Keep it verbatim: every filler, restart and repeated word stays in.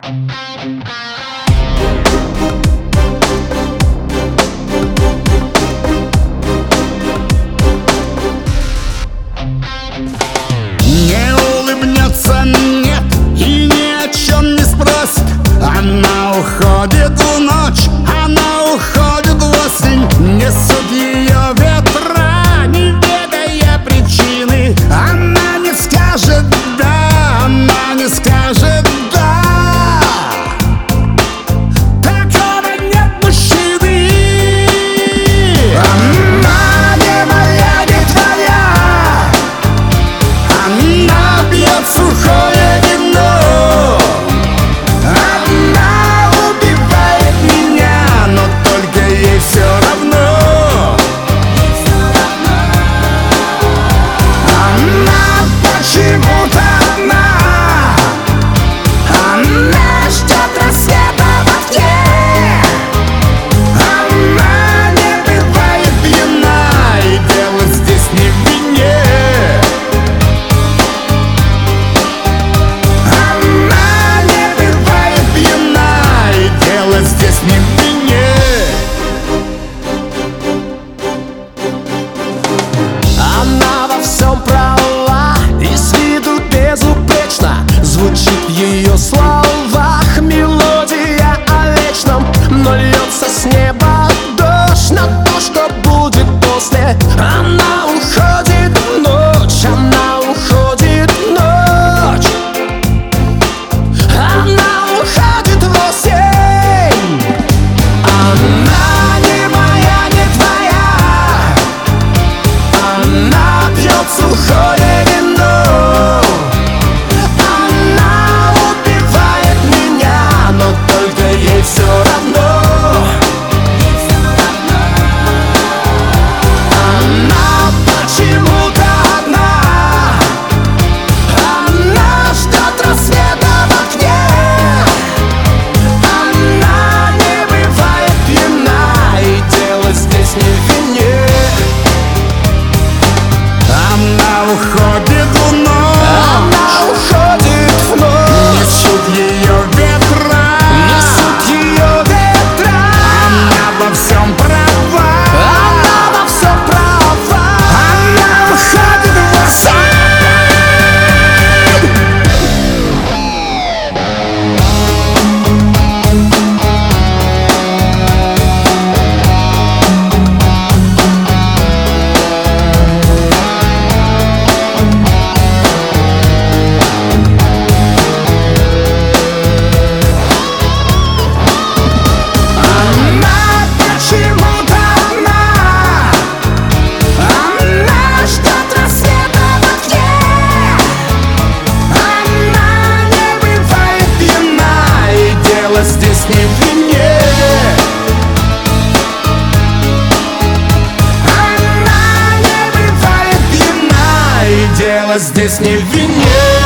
Не улыбнется, нет, и ни о чем не спросит. Она уходит в ночь, она уходит в осень. Несут ее ветра, не ведая причины. Она не скажет «да», она не скажет «да». Такого нет мужчины. Она не моя, не твоя. Она пьет сухое вино. Она убивает меня, но только ей все равно. Она почему-то одна. Она ждет рассвета в окне. Она не бывает пьяна, и дело здесь не в вине. Она не бывает пьяна, и дело здесь не в вине. Она во всем права и с виду безупречна. Звучит в ее словах мелодия о вечном, но льется с неба дождь на то, что будет после. Она уходит в ночь, она уходит в ночь. Она уходит в осень. Она не моя, не твоя. Она пьет сухое вино. Она убивает меня, но только ей все равно. Она почему-то одна. Она ждет рассвета в окне. Она не бывает пьяна, и дело здесь не в вине. Она уходит в ночь. Она уходит в ночь. Несут ее ветра. Несут ее ветра. Она во всем права. Она во всем права. Она уходит в осень. Она почему-то одна. Она ждет рассвета в окне. Она не бывает пьяна, и дело здесь не в вине. Она не бывает пьяна, и дело здесь не в вине.